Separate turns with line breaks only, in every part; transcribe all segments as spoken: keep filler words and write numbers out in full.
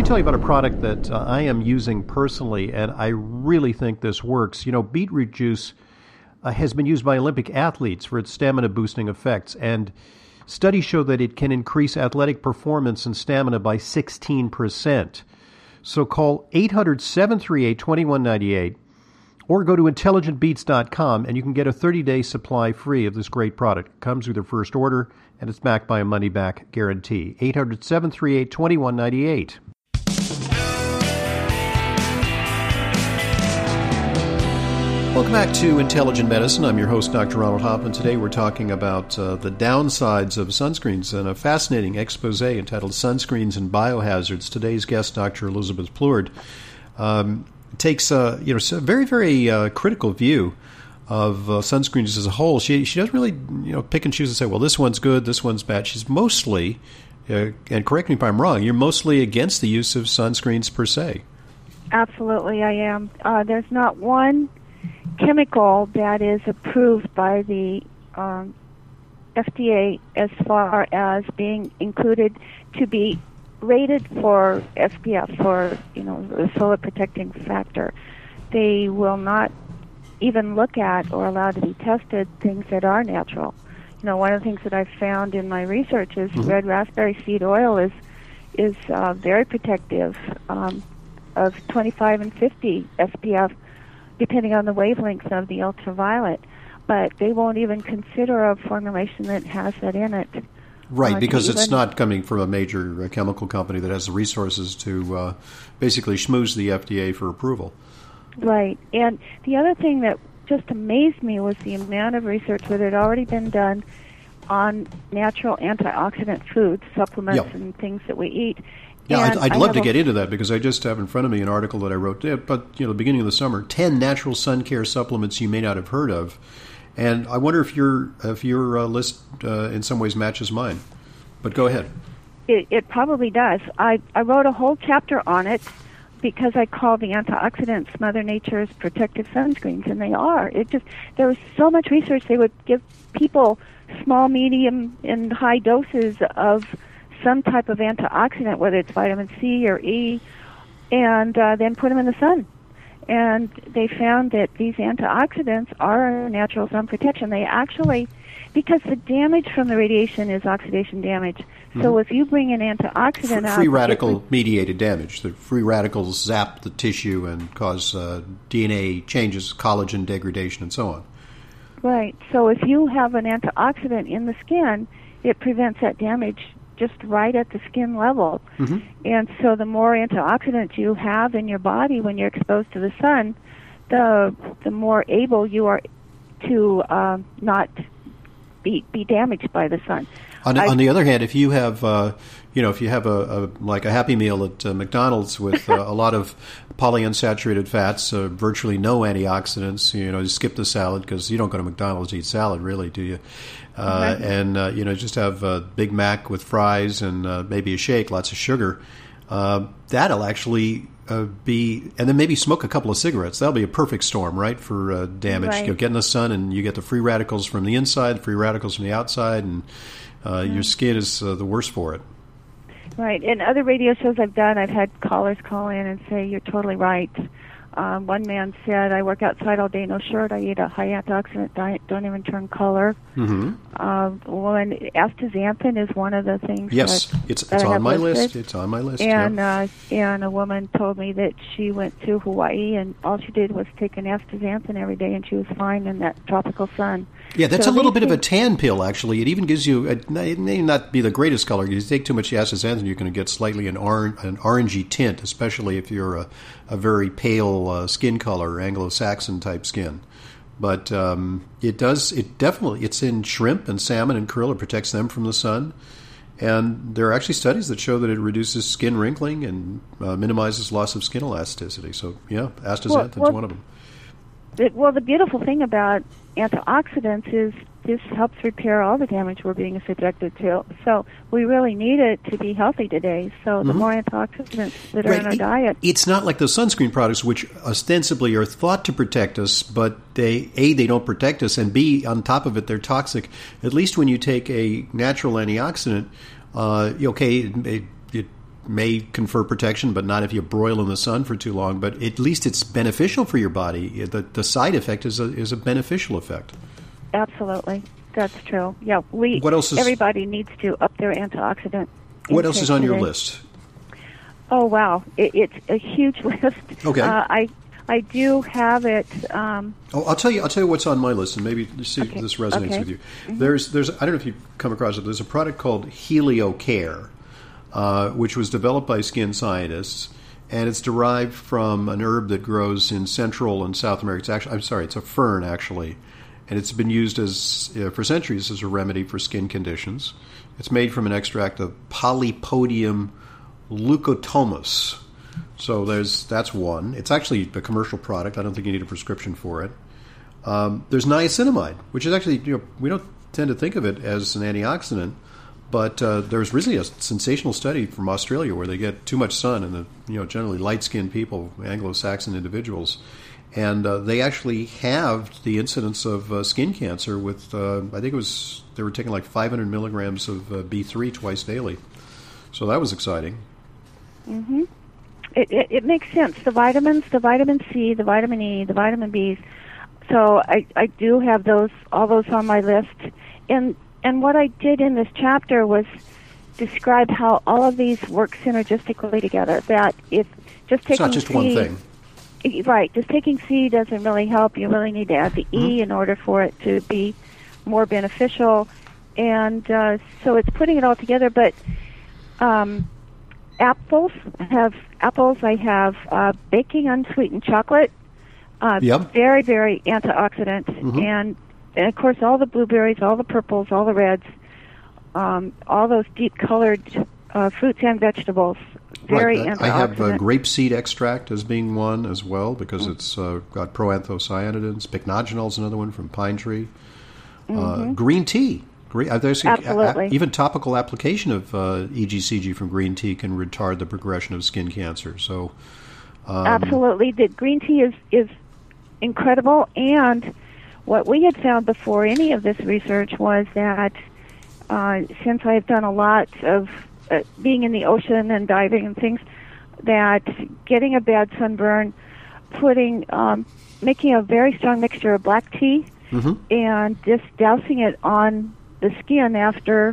tell you about a product that uh, I am using personally, and I really think this works. You know, beetroot juice uh, has been used by Olympic athletes for its stamina-boosting effects, and studies show that it can increase athletic performance and stamina by sixteen percent. So call eight hundred, seven three eight, two one nine eight or go to intelligent beats dot com and you can get a thirty-day supply free of this great product. It comes with your first order, and it's backed by a money-back guarantee. eight hundred, seven three eight, two one nine eight. Welcome back to Intelligent Medicine. I'm your host, Doctor Ronald Hoffman. Today we're talking about uh, the downsides of sunscreens and a fascinating expose entitled Sunscreens and Biohazards. Today's guest, Doctor Elizabeth Plord, um, takes a you know, a very, very uh, critical view of uh, sunscreens as a whole. She she doesn't really you know pick and choose and say, well, this one's good, this one's bad. She's mostly, uh, and correct me if I'm wrong, you're mostly against the use of sunscreens per se.
Absolutely, I am. Uh, there's not one chemical that is approved by the um, F D A as far as being included to be rated for S P F, for you know the solar protecting factor. They will not even look at or allow to be tested things that are natural. You know, one of the things that I've found in my research is mm-hmm. red raspberry seed oil is is uh, very protective, um, of twenty-five and fifty S P F, depending on the wavelengths of the ultraviolet. But they won't even consider a formulation that has that in it.
Right,
uh,
because
even,
it's not coming from a major uh, chemical company that has the resources to uh, basically schmooze the F D A for approval.
Right. And the other thing that just amazed me was the amount of research that had already been done on natural antioxidant foods, supplements,
yep.
and things that we eat.
Yeah,
and
I'd, I'd
I
love to
a,
get into that because I just have in front of me an article that I wrote, but you know, the beginning of the summer, ten natural sun care supplements you may not have heard of. And I wonder if your if your uh, list uh, in some ways matches mine. But go ahead.
It, it probably does. I, I wrote a whole chapter on it because I call the antioxidants Mother Nature's protective sunscreens, and they are. It just there was so much research. They would give people small, medium, and high doses of some type of antioxidant, whether it's vitamin C or E, and uh, then put them in the sun. And they found that these antioxidants are a natural sun protection. They actually, because the damage from the radiation is oxidation damage. Mm-hmm. So if you bring an antioxidant out...
Free radical-mediated damage. The free radicals zap the tissue and cause uh, D N A changes, collagen degradation, and so on.
Right. So if you have an antioxidant in the skin, it prevents that damage just right at the skin level. Mm-hmm. And so the more antioxidants you have in your body when you're exposed to the sun, the the more able you are to uh, not be be damaged by the sun.
On,
I,
on the other hand, if you have, uh, you know, if you have a, a like a Happy Meal at uh, McDonald's with uh, a lot of polyunsaturated fats, uh, virtually no antioxidants, you know, you skip the salad because you don't go to McDonald's to eat salad, really, do you? Uh, mm-hmm. And, uh, you know, just have a Big Mac with fries and uh, maybe a shake, lots of sugar. Uh, that'll actually uh, be, and then maybe smoke a couple of cigarettes. That'll be a perfect storm, right, for uh, damage.
Right.
You get in the sun and you get the free radicals from the inside, free radicals from the outside, and uh, mm-hmm. your skin is uh, the worse for it.
Right. In other radio shows I've done, I've had callers call in and say, you're totally right. Um, one man said, I work outside all day, no shirt. I eat a high antioxidant diet, don't even turn color. Mm-hmm. Uh, one, astaxanthin is one of the things.
Yes,
that,
it's,
that
it's on my
listed.
list. It's on my list.
And,
yep.
uh, and a woman told me that she went to Hawaii and all she did was take an astaxanthin every day and she was fine in that tropical sun.
Yeah, that's
so
a little bit
things,
of a tan pill, actually. It even gives you, a, it may not be the greatest color. If you take too much astaxanthin, you're going to get slightly an, orange, an orangey tint, especially if you're a, a very pale uh, skin color, Anglo-Saxon type skin. But um, it does, it definitely, it's in shrimp and salmon and krill. It protects them from the sun. And there are actually studies that show that it reduces skin wrinkling and uh, minimizes loss of skin elasticity. So, yeah, astaxanthin's
well, well,
one of them.
It, well, the beautiful thing about antioxidants is this helps repair all the damage we're being subjected to. So we really need it to be healthy today. So the mm-hmm. more antioxidants that are
right.
in our
it,
diet.
It's not like those sunscreen products, which ostensibly are thought to protect us, but they A, they don't protect us, and B, on top of it, they're toxic. At least when you take a natural antioxidant, uh, okay, it, it may confer protection, but not if you broil in the sun for too long. But at least it's beneficial for your body. The the side effect is a is a beneficial effect.
Absolutely, that's true. Yeah, we.
What else is,
everybody needs to up their antioxidant.
What else is on your
today.
list?
Oh wow, it, it's a huge list.
Okay.
Uh, I I do have it. Um,
oh, I'll tell you. I'll tell you what's on my list, and maybe see
okay.
if this resonates
okay.
with you.
Mm-hmm.
There's there's I don't know if you've come across it. There's a product called HelioCare, uh, which was developed by skin scientists, and it's derived from an herb that grows in Central and South America. It's actually I'm sorry, it's a fern actually, and it's been used as uh, for centuries as a remedy for skin conditions. It's made from an extract of Polypodium leucotomus. So there's that's one. It's actually a commercial product. I don't think you need a prescription for it. Um, there's niacinamide, which is actually, you know, we don't tend to think of it as an antioxidant, but uh, there's recently a sensational study from Australia where they get too much sun, and the you know generally light-skinned people, Anglo-Saxon individuals, and uh, they actually halved the incidence of uh, skin cancer with uh, I think it was they were taking like five hundred milligrams of uh, B three twice daily. So that was exciting.
Mm-hmm. It, it, it makes sense. The vitamins, the vitamin C, the vitamin E, the vitamin Bs. So I, I do have those, all those on my list. And and what I did in this chapter was describe how all of these work synergistically together. That if just taking
it's not just
C,
one thing.
Right, just taking C doesn't really help. You really need to add the E mm-hmm. in order for it to be more beneficial. And uh, so it's putting it all together. But um, apples have apples. I have uh, baking unsweetened chocolate. Uh,
yep.
Very, very antioxidant,
mm-hmm.
and, and of course all the blueberries, all the purples, all the reds, um, all those deep-colored uh, fruits and vegetables. Very
right.
antioxidant.
I have uh, grapeseed extract as being one as well because mm-hmm. it's uh, got proanthocyanidins. Pycnogenol is another one from pine tree. Mm-hmm. Uh, green tea. There's
Absolutely.
A, even topical application of uh, E G C G from green tea can retard the progression of skin cancer. So, um,
absolutely, the green tea is is incredible. And what we had found before any of this research was that uh, since I've done a lot of uh, being in the ocean and diving and things, that getting a bad sunburn, putting um, making a very strong mixture of black tea
mm-hmm.
and just dousing it on the skin after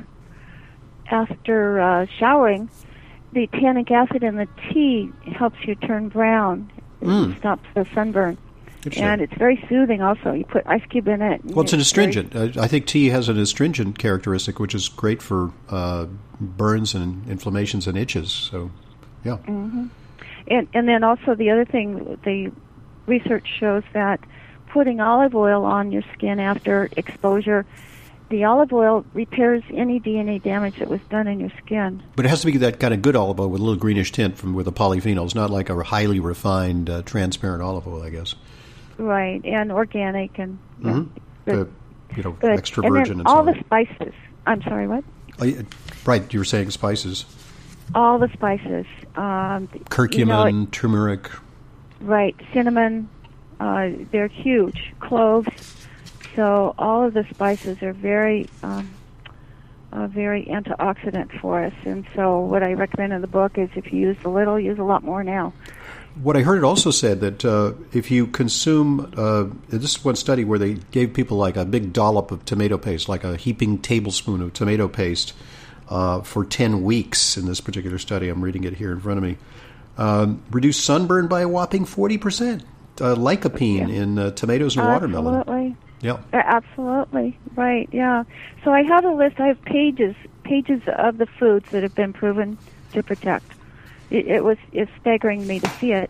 after uh, showering, the tannic acid in the tea helps you turn brown. It
mm.
stops the sunburn. And it's very soothing also. You put ice cube in it.
Well, it's an astringent. Very... I think tea has an astringent characteristic, which is great for uh, burns and inflammations and itches. So, yeah.
Mm-hmm. And, and then also the other thing, the research shows that putting olive oil on your skin after exposure, the olive oil repairs any D N A damage that was done in your skin.
But it has to be that kind of good olive oil with a little greenish tint from with the polyphenols, not like a highly refined, uh, transparent olive oil, I guess.
Right, and organic and
mm-hmm.
yeah,
the, you know,
good.
extra
and
virgin
then
and
all
so
the spices. I'm sorry, what?
Oh, yeah, right, you were saying spices.
All the spices. Um,
Curcumin,
you know, it,
turmeric.
Right, cinnamon. Uh, they're huge. Cloves. So all of the spices are very, um, uh, very antioxidant for us. And so what I recommend in the book is if you use a little, use a lot more now.
What I heard it also said that uh, if you consume, uh, this is one study where they gave people like a big dollop of tomato paste, like a heaping tablespoon of tomato paste uh, for ten weeks in this particular study. I'm reading it here in front of me. Um, reduced sunburn by a whopping forty percent. Uh, lycopene
yeah.
in uh, tomatoes and watermelon.
Absolutely.
Yeah.
Absolutely. Right, yeah. So I have a list. I have pages, pages of the foods that have been proven to protect. It, it was it's staggering me to see it.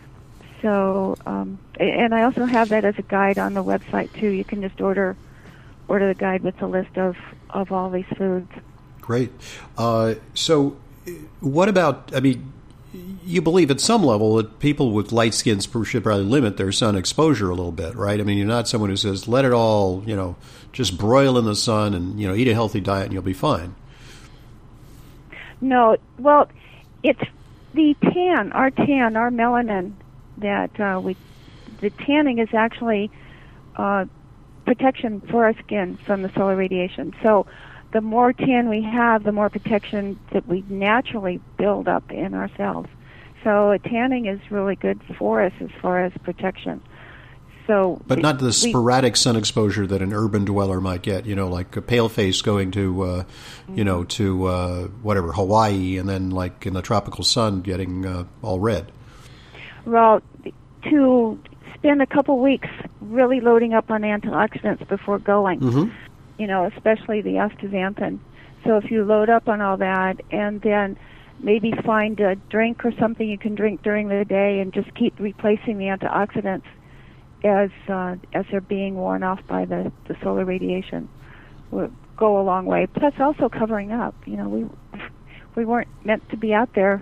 So, um, and I also have that as a guide on the website too. You can just order order the guide with a list of, of all these foods.
Great. Uh, so, what about? I mean, you believe at some level that people with light skins should probably limit their sun exposure a little bit, right? I mean, you're not someone who says let it all, you know, just broil in the sun and you know eat a healthy diet and you'll be fine.
No, well, it's the tan, our tan, our melanin, that uh, we, the tanning is actually uh, protection for our skin from the solar radiation. So the more tan we have, the more protection that we naturally build up in ourselves. So uh, tanning is really good for us as far as protection. So,
but not the
we,
sporadic sun exposure that an urban dweller might get. You know, like a pale face going to, uh, mm-hmm. you know, to uh, whatever Hawaii, and then like in the tropical sun getting uh, all red.
Well, to spend a couple weeks really loading up on antioxidants before going.
Mm-hmm.
You know, especially the astaxanthin. So if you load up on all that, and then maybe find a drink or something you can drink during the day, and just keep replacing the antioxidants as uh, as they're being worn off by the, the solar radiation, will go a long way. Plus, also covering up. You know, we we weren't meant to be out there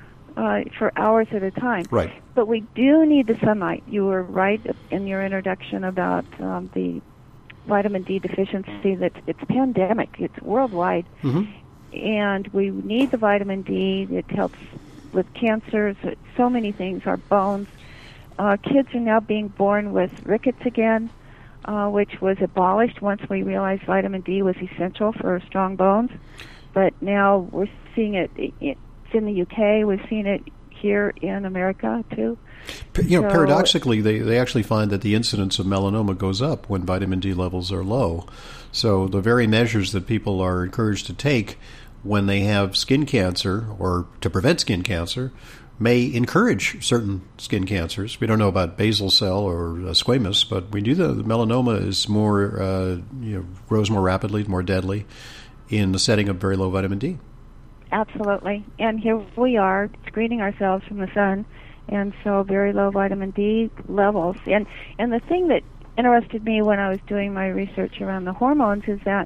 uh, for hours at a time.
Right.
But we do need the sunlight. You were right in your introduction about um, the vitamin D deficiency. That it's pandemic. It's worldwide,
mm-hmm.
and we need the vitamin D. It helps with cancers, so many things. Our bones. Uh, kids are now being born with rickets again, uh, which was abolished once we realized vitamin D was essential for strong bones. But now we're seeing it. It's in the U K. We've seen it here in America too.
You know,
so,
paradoxically, they, they actually find that the incidence of melanoma goes up when vitamin D levels are low. So the very measures that people are encouraged to take when they have skin cancer or to prevent skin cancer may encourage certain skin cancers. We don't know about basal cell or uh, squamous, but we do know the melanoma is more, uh, you know, grows more rapidly, more deadly in the setting of very low vitamin D.
Absolutely. And here we are screening ourselves from the sun, and so very low vitamin D levels. And and the thing that interested me when I was doing my research around the hormones is that,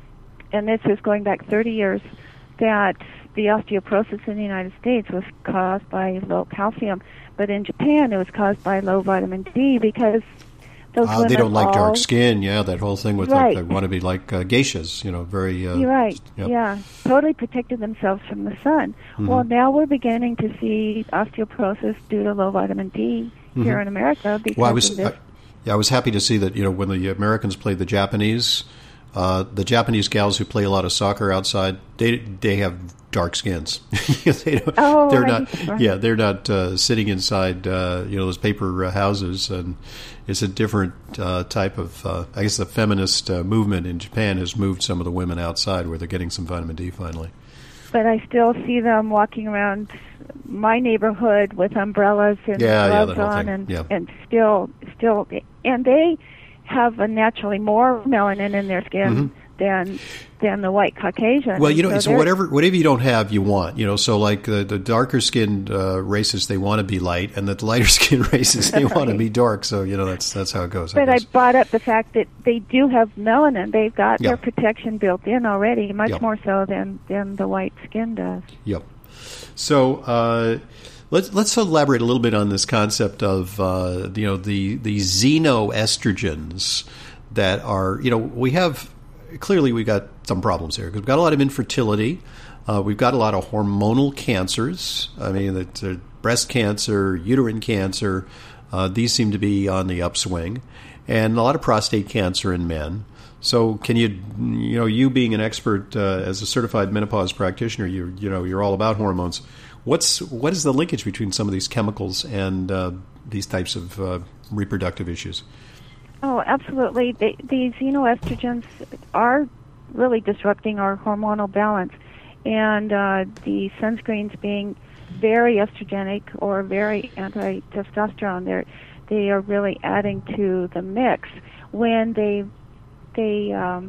and this is going back thirty years, that the osteoporosis in the United States was caused by low calcium, but in Japan it was caused by low vitamin D because those
uh,
women
they don't like
all,
dark skin. Yeah, that whole thing with
right.
like, they want to be like uh, geishas. You know, very. Uh,
You're right.
Yep.
Yeah, totally protected themselves from the sun.
Mm-hmm.
Well, now we're beginning to see osteoporosis due to low vitamin D
mm-hmm.
here in America because
well, I was,
of this.
I, yeah, I was happy to see that. You know, when the Americans played the Japanese. Uh, the Japanese gals who play a lot of soccer outside, they they have dark skins. they don't,
oh,
they're
right,
not.
right.
Yeah, they're not uh, sitting inside. Uh, you know, those paper uh, houses, and it's a different uh, type of. Uh, I guess the feminist uh, movement in Japan has moved some of the women outside, where they're getting some vitamin D finally.
But I still see them walking around my neighborhood with umbrellas and
yeah,
gloves
yeah, that whole
on,
thing.
and
yeah.
and still still, and they have a naturally more melanin in their skin
mm-hmm.
than than the white Caucasian.
Well, you know,
so
it's whatever whatever you don't have, you want. You know, so like the, the darker skinned uh, races, they want to be light, and the lighter skinned races, they
right.
want to be dark. So you know, that's that's how it goes.
But
I,
I brought up the fact that they do have melanin. They've got
yeah.
their protection built in already, much
yep.
more so than than the white skin does.
Yep. So. Uh, Let's let's elaborate a little bit on this concept of uh, you know the the xenoestrogens that are you know we have clearly we've got some problems here because we've got a lot of infertility, uh, we've got a lot of hormonal cancers. I mean, the, uh, breast cancer, uterine cancer, uh, these seem to be on the upswing, and a lot of prostate cancer in men. So, can you you know you being an expert uh, as a certified menopause practitioner, you you know you're all about hormones. What's what is the linkage between some of these chemicals and uh, these types of uh, reproductive issues?
Oh, absolutely. The, the xenoestrogens are really disrupting our hormonal balance, and uh, the sunscreens being very estrogenic or very anti-testosterone, they're, they are really adding to the mix when they they um,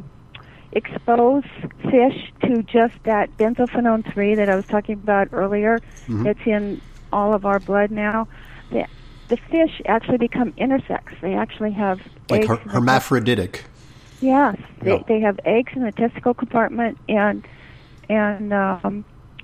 expose fish to just that benzophenone three that I was talking about earlier.
Mm-hmm.
That's in all of our blood now. The, the fish actually become intersex. They actually have
like
eggs.
her- hermaphroditic.
The, yes, they
Yeah.
they have eggs in the testicle compartment and and um,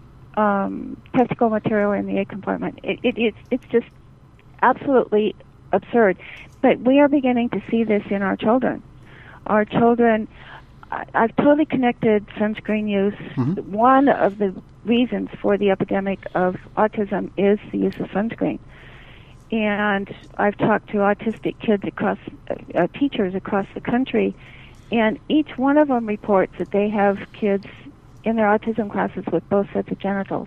um, testicle material in the egg compartment. It, it, it's it's just absolutely absurd. But we are beginning to see this in our children. Our children. I've totally connected sunscreen use.
Mm-hmm.
One of the reasons for the epidemic of autism is the use of sunscreen. And I've talked to autistic kids across, uh, teachers across the country, And each one of them reports that they have kids in their autism classes with both sets of genitals.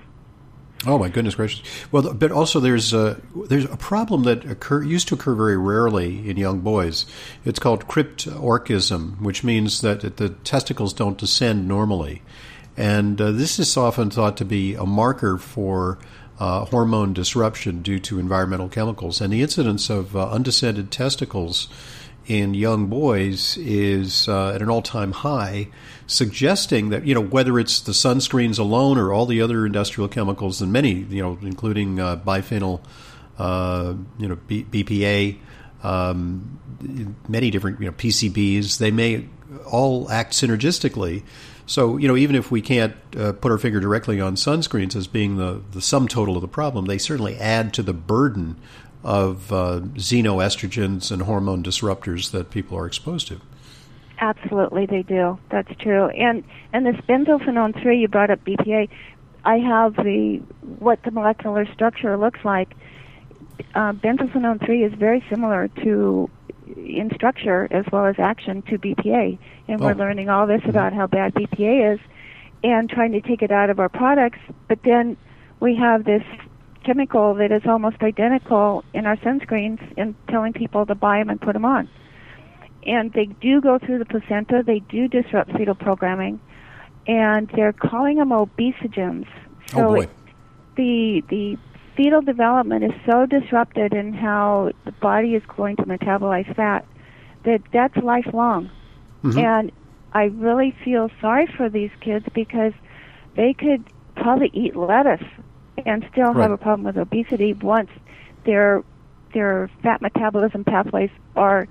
Oh my goodness gracious! Well, but also there's a, there's a problem that occur used to occur very rarely in young boys. It's called cryptorchism, which means that the testicles don't descend normally, and uh, this is often thought to be a marker for uh, hormone disruption due to environmental chemicals. And the incidence of uh, undescended testicles in young boys is uh, at an all-time high, suggesting that, you know, whether it's the sunscreens alone or all the other industrial chemicals, and many, you know, including uh, biphenyl, uh, you know, B- BPA, um, many different, you know, P C Bs, they may all act synergistically. So, you know, even if we can't uh, put our finger directly on sunscreens as being the, the sum total of the problem, they certainly add to the burden of uh, xenoestrogens and hormone disruptors that people are exposed to.
Absolutely, they do. That's true. And and this benzophenone three, you brought up B P A. I have the what the molecular structure looks like. Uh, benzophenone three is very similar to, in structure as well as action, to B P A. And oh. we're learning all this about how bad B P A is and trying to take it out of our products. But then we have this chemical that is almost identical in our sunscreens and telling people to buy them and put them on. And they do go through the placenta. They do disrupt fetal programming. And they're calling them obesogens. So
oh boy.
It, the the fetal development is so disrupted in how the body is going to metabolize fat that that's lifelong. Mm-hmm. And I really feel sorry for these kids because they could probably eat lettuce and still
right.
have a problem with obesity once their their fat metabolism pathways are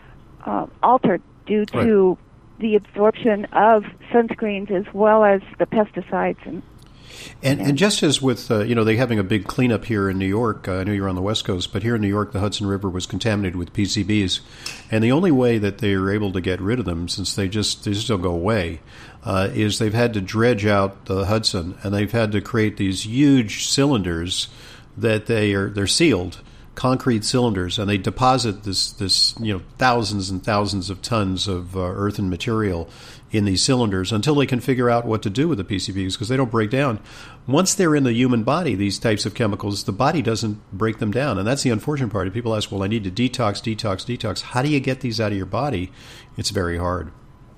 uh, altered due to right. the absorption of sunscreens as well as the pesticides. And
and, and just as with, uh, you know, they're having a big cleanup here in New York. Uh, I know you're on the West Coast, but here in New York, the Hudson River was contaminated with P C Bs. And the only way that they are able to get rid of them, since they just, they just don't go away, uh, is they've had to dredge out the Hudson, and they've had to create these huge cylinders that they are, they're sealed, concrete cylinders, and they deposit this, this you know, thousands and thousands of tons of uh, earthen material in these cylinders until they can figure out what to do with the P C Bs, because they don't break down. Once they're in the human body, these types of chemicals, the body doesn't break them down. And that's the unfortunate part. People ask, well, I need to detox, detox, detox. How do you get these out of your body? It's very hard.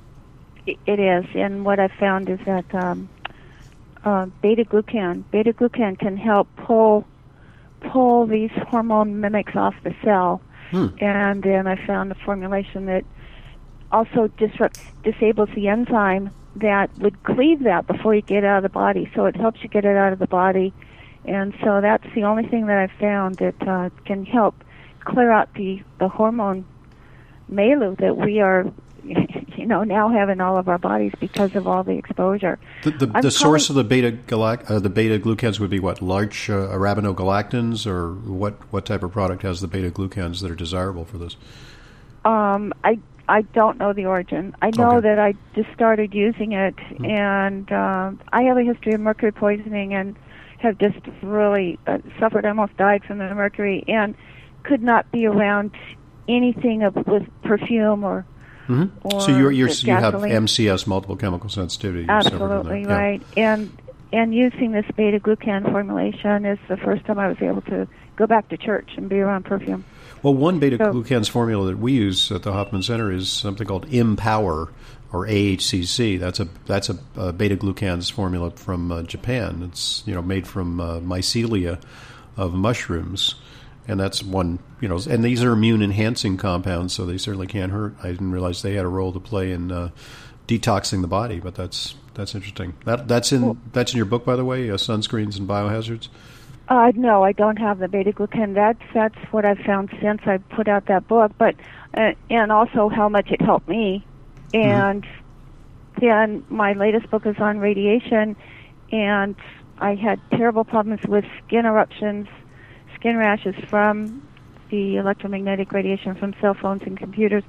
It is. And what I've found is that um, uh, beta-glucan, beta-glucan can help pull pull these hormone mimics off the cell. Hmm. And then I found a formulation that also disrupts, disables the enzyme that would cleave that before you get it out of the body. So it helps you get it out of the body. And so that's the only thing that I've found that uh, can help clear out the, the hormone milieu that we are, you know, now have in all of our bodies because of all the exposure.
The, the, the source of the beta galac- uh, the beta glucans would be what? Large uh, arabinogalactans, or what? What type of product has the beta glucans that are desirable for this?
Um, I I don't know the origin. I know
okay.
that I just started using it, mm-hmm. and uh, I have a history of mercury poisoning and have just really uh, suffered, almost died from the mercury, and could not be around anything of, with perfume or.
Mm-hmm.
or
so you're, you're, you have
gasoline.
M C S, multiple chemical sensitivity.
Absolutely
yeah.
right, and and using this beta glucan formulation is the first time I was able to go back to church and be around perfume.
Well, one beta glucans formula that we use at the Hoffman Center is something called Empower, or A H C C. That's a that's a, a beta glucans formula from uh, Japan. It's you know made from uh, mycelia of mushrooms, and that's one you know. And these are immune enhancing compounds, so they certainly can't hurt. I didn't realize they had a role to play in uh, detoxing the body, but that's that's interesting. That that's in well, that's in your book, by the way, uh, Sunscreens and Biohazards.
Uh, no, I don't have the beta-glucan. That's, that's what I've found since I put out that book, but uh, and also how much it helped me. And mm-hmm. then my latest book is on radiation, and I had terrible problems with skin eruptions, skin rashes from the electromagnetic radiation from cell phones and computers.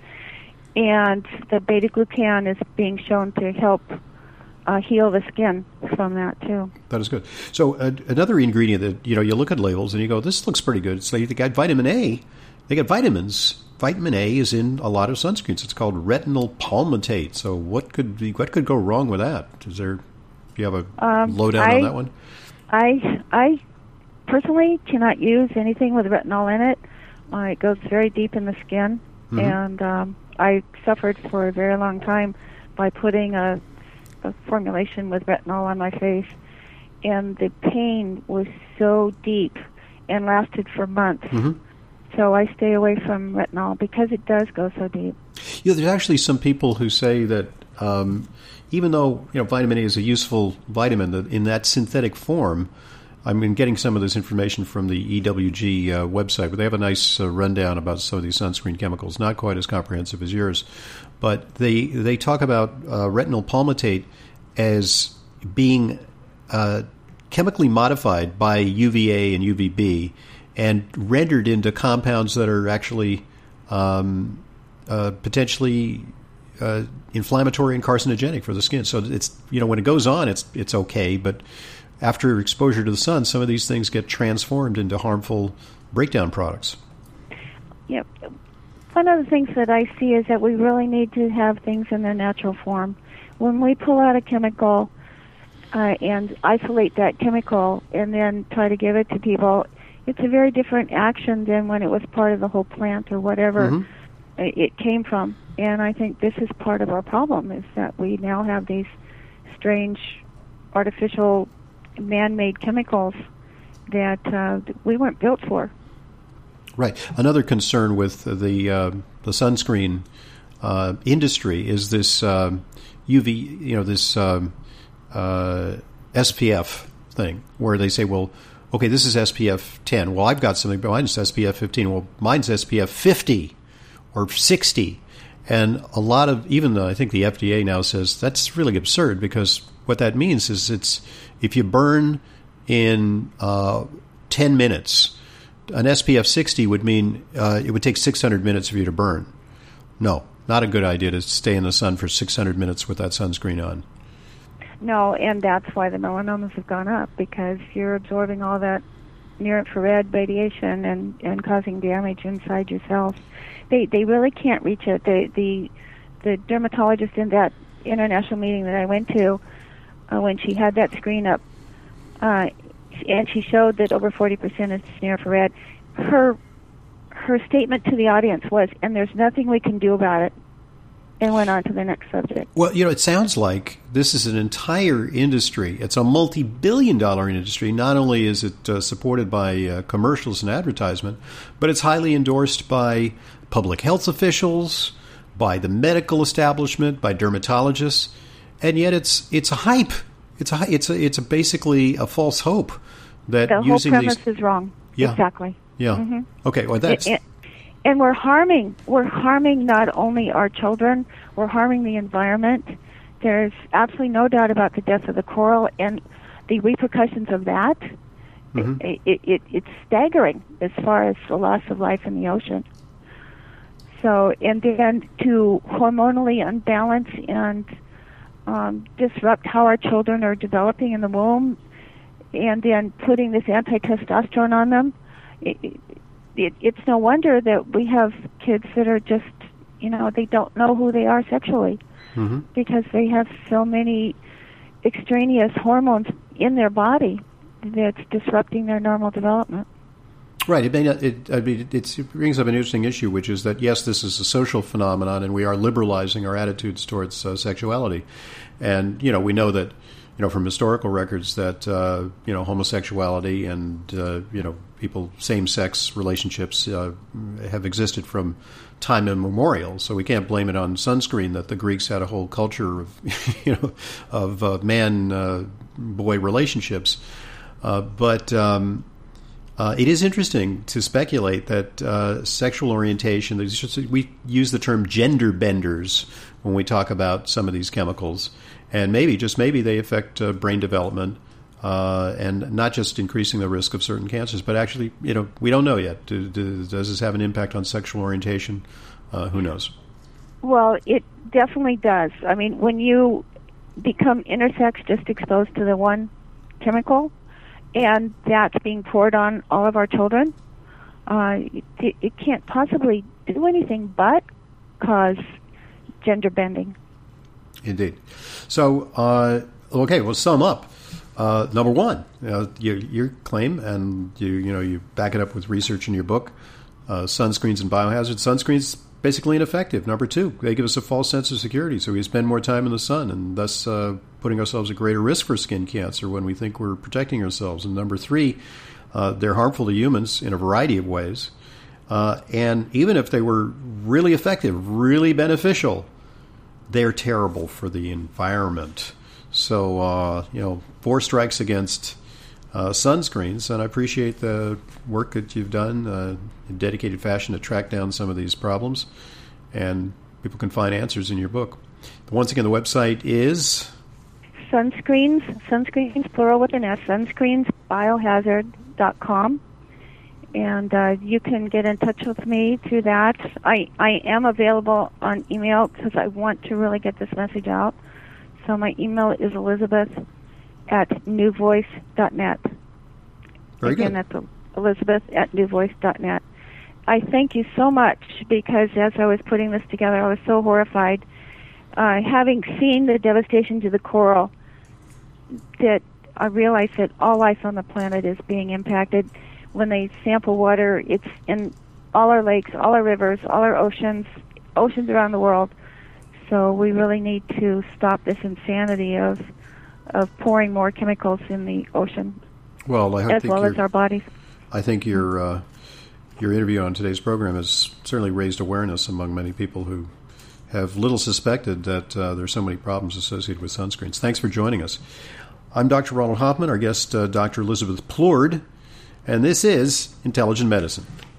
And the beta-glucan is being shown to help Uh, heal the skin from that too.
That is good. So uh, another ingredient that you know you look at labels and you go, this looks pretty good. So you got vitamin A, they get vitamins. Vitamin A is in a lot of sunscreens. It's called retinol palmitate. So what could be, what could go wrong with that? Is there? Do you have a um, lowdown
I,
on that one?
I I personally cannot use anything with retinol in it. Uh, it goes very deep in the skin, mm-hmm. and um, I suffered for a very long time by putting a, a formulation with retinol on my face, and the pain was so deep and lasted for months. Mm-hmm. So I stay away from retinol because it does go so deep.
You know, there's actually some people who say that um, even though you know vitamin A is a useful vitamin, that in that synthetic form, I've been getting some of this information from the E W G uh, website, but they have a nice uh, rundown about some of these sunscreen chemicals, not quite as comprehensive as yours. But they they talk about uh, retinol palmitate as being uh, chemically modified by U V A and U V B and rendered into compounds that are actually um, uh, potentially uh, inflammatory and carcinogenic for the skin. So it's you know when it goes on, it's it's okay, but after exposure to the sun, some of these things get transformed into harmful breakdown products.
Yep. One of the things that I see is that we really need to have things in their natural form. When we pull out a chemical uh, and isolate that chemical and then try to give it to people, it's a very different action than when it was part of the whole plant or whatever mm-hmm. it came from. And I think this is part of our problem, is that we now have these strange artificial man-made chemicals that uh, we weren't built for.
Right. Another concern with the uh, the sunscreen uh, industry is this um, U V, you know, this um, uh, S P F thing, where they say, well, okay, this is S P F ten. Well, I've got something, but mine's S P F fifteen. Well, mine's S P F fifty or sixty. And a lot of, even though I think the F D A now says that's really absurd, because what that means is it's if you burn in uh, ten minutes, an S P F sixty would mean uh, it would take six hundred minutes for you to burn. No, not a good idea to stay in the sun for six hundred minutes with that sunscreen on.
No, and that's why the melanomas have gone up, because you're absorbing all that near-infrared radiation and, and causing damage inside your cells. They they really can't reach it. The the the dermatologist in that international meeting that I went to, uh, when she had that screen up, uh, and she showed that over forty percent is near-infrared, her her statement to the audience was, and there's nothing we can do about it, and went on to the next subject.
Well, you know, it sounds like this is an entire industry. It's a multi-billion dollar industry. Not only is it uh, supported by uh, commercials and advertisement, but it's highly endorsed by public health officials, by the medical establishment, by dermatologists, and yet it's it's a hype. It's a it's a, it's a basically a false hope that
the
using
whole premise
these,
is wrong.
Yeah.
Exactly.
Yeah.
Mm-hmm.
Okay. Well, that's.
It, it, and we're harming we're harming not only our children, we're harming the environment. There's absolutely no doubt about the death of the coral and the repercussions of that. Mm-hmm. It, it, it, it's staggering as far as the loss of life in the ocean. So, and then to hormonally unbalance and um, disrupt how our children are developing in the womb, and then putting this anti-testosterone on them, it, it, it's no wonder that we have kids that are just, you know, they don't know who they are sexually mm-hmm. because they have so many extraneous hormones in their body that's disrupting their normal development.
Right. It, may not, it, I mean, it, it brings up an interesting issue, which is that, yes, this is a social phenomenon, and we are liberalizing our attitudes towards uh, sexuality. And, you know, we know that, you know, from historical records that, uh, you know, homosexuality and, uh, you know, people, same-sex relationships uh, have existed from time immemorial. So we can't blame it on sunscreen that the Greeks had a whole culture of, you know, of uh, man-boy uh, relationships. Uh, but... Um, Uh, it is interesting to speculate that uh, sexual orientation, we use the term gender benders when we talk about some of these chemicals, and maybe, just maybe, they affect uh, brain development uh, and not just increasing the risk of certain cancers, but actually, you know, we don't know yet. Do, do, does this have an impact on sexual orientation? Uh, who knows?
Well, it definitely does. I mean, when you become intersex, just exposed to the one chemical, and that's being poured on all of our children, uh, it, it can't possibly do anything but cause gender bending.
Indeed. So, uh, okay, well, sum up. Uh, number one, you know, your, your claim, and you you know you back it up with research in your book, uh, sunscreens and biohazard. Sunscreens basically ineffective. Number two, they give us a false sense of security, so we spend more time in the sun, and thus uh, putting ourselves at greater risk for skin cancer when we think we're protecting ourselves. And number three, uh, they're harmful to humans in a variety of ways. Uh, and even if they were really effective, really beneficial, they're terrible for the environment. So, uh, you know, four strikes against uh, sunscreens, and I appreciate the work that you've done uh, in dedicated fashion to track down some of these problems, and people can find answers in your book. Once again, the website is?
Sunscreens, sunscreens, plural with an S, sunscreens biohazard dot com. And uh, you can get in touch with me through that. I, I am available on email because I want to really get this message out. So my email is Elizabeth at new voice dot net.
Very
Again,
good.
that's Elizabeth at new voice dot net. I thank you so much because as I was putting this together, I was so horrified. Uh, having seen the devastation to the coral, that I realized that all life on the planet is being impacted. When they sample water, it's in all our lakes, all our rivers, all our oceans, oceans around the world. So we really need to stop this insanity of of pouring more chemicals in the ocean,
well, I
as well as our bodies.
I think your uh, your interview on today's program has certainly raised awareness among many people who have little suspected that uh, there's so many problems associated with sunscreens. Thanks for joining us. I'm Doctor Ronald Hoffman, our guest, uh, Doctor Elizabeth Plourde, and this is Intelligent Medicine.